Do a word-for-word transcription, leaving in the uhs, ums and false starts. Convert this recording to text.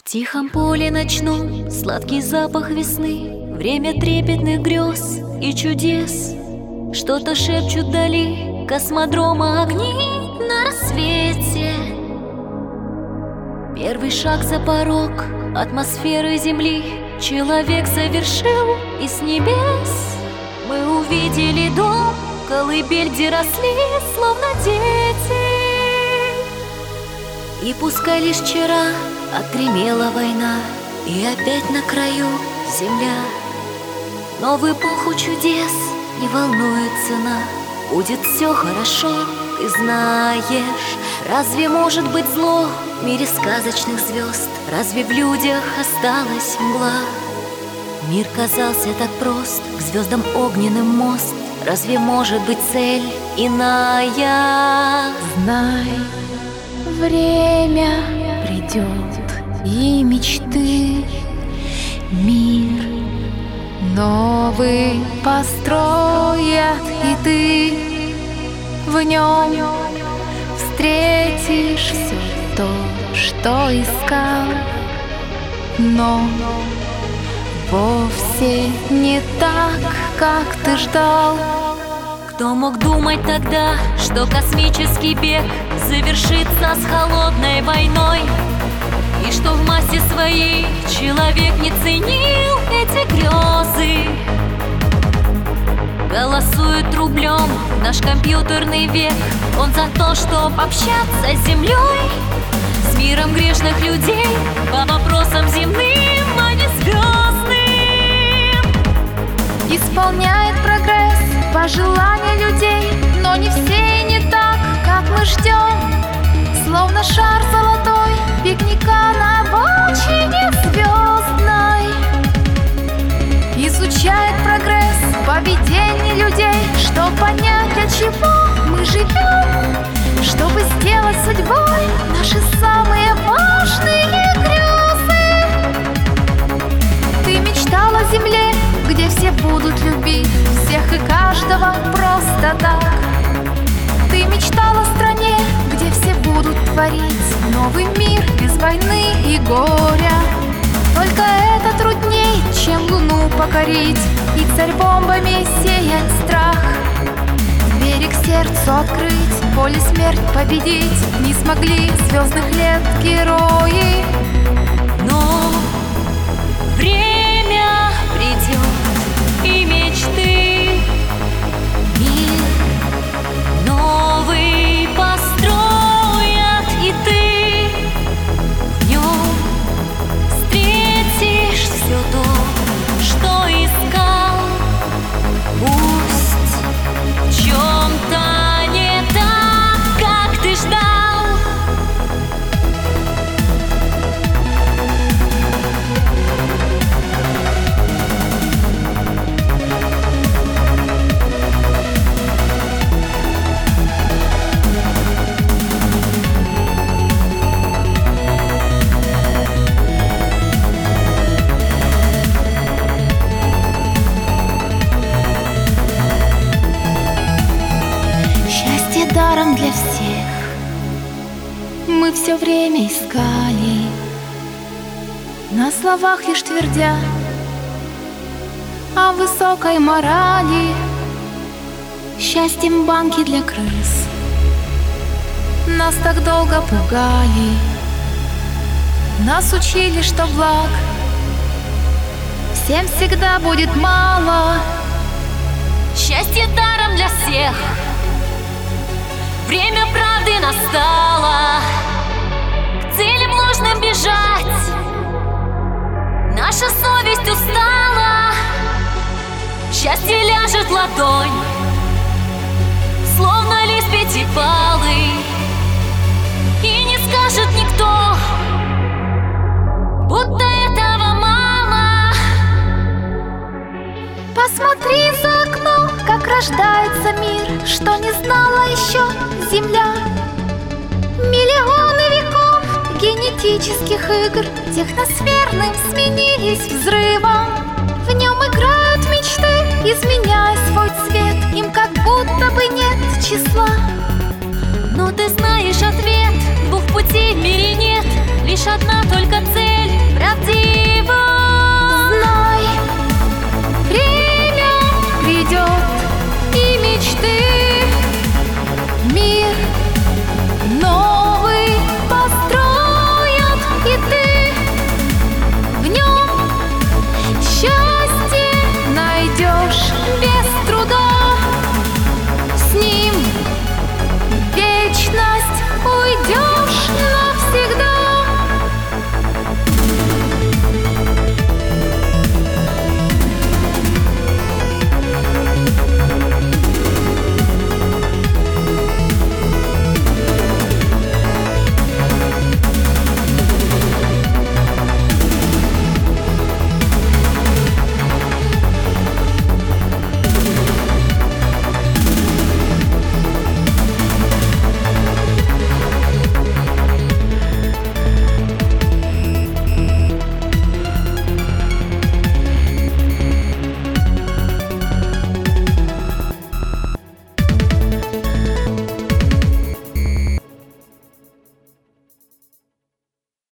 В тихом поле ночном сладкий запах весны, время трепетных грез и чудес. Что-то шепчут вдали космодрома огни на рассвете. Первый шаг за порог атмосферы Земли человек совершил, и с небес мы увидели дом, колыбель, где росли словно дети. И пускай лишь вчера отгремела война, и опять на краю земля, но в эпоху чудес не волнует цена. Будет все хорошо, ты знаешь. Разве может быть зло в мире сказочных звезд? Разве в людях осталась мгла? Мир казался так прост, к звездам огненным мост. Разве может быть цель иная? Знай, время придет, и мечты мир новый построят, и ты в нем встретишь все то, что искал, но вовсе не так, как ты ждал. Кто мог думать тогда, что космический бег завершится с холодной войной, и что в массе своей человек не ценил эти грезы? Голосует рублем наш компьютерный век. Он за то, чтоб общаться с землей, с миром грешных людей, по вопросам земным, а не звездным. Исполняет прогресс пожелания людей, но не все и не так, как мы ждем. Словно шар золотой пикника на обочине звездной. Изучает прогресс поведения людей, чтоб понять, для чего мы живем, чтобы сделать судьбой наши самые важные грезы. Ты мечтал о земле, где все будут любить всех и каждого просто так. Ты мечтал о стране, где все будут творить новый мир без войны и горя. Только это трудней, чем луну покорить и царь-бомбами сеять страх. Двери к сердцу открыть, поле смерть победить не смогли звездных лет герои. Но время придет, и мечты мир новый построят, и ты в нем встретишь все то, что искал. Пусть в чем-то не так, как ты ждал. Даром для всех мы все время искали, на словах лишь твердя о высокой морали. Счастьем банки для крыс нас так долго пугали, нас учили, что благ всем всегда будет мало. Счастье даром для всех, время правды настало, к целям ложным бежать наша совесть устала. Счастье ляжет в ладонь, словно лист пятипалый, и не скажет никто, будто этого мало. Посмотри за окно, как рождается мир, что не знала еще земля. Миллионы веков генетических игр техносферным сменились взрывом. В нем играют мечты, изменяя свой цвет, им как будто бы нет числа. Но ты знаешь ответ, двух путей в мире нет, лишь одна только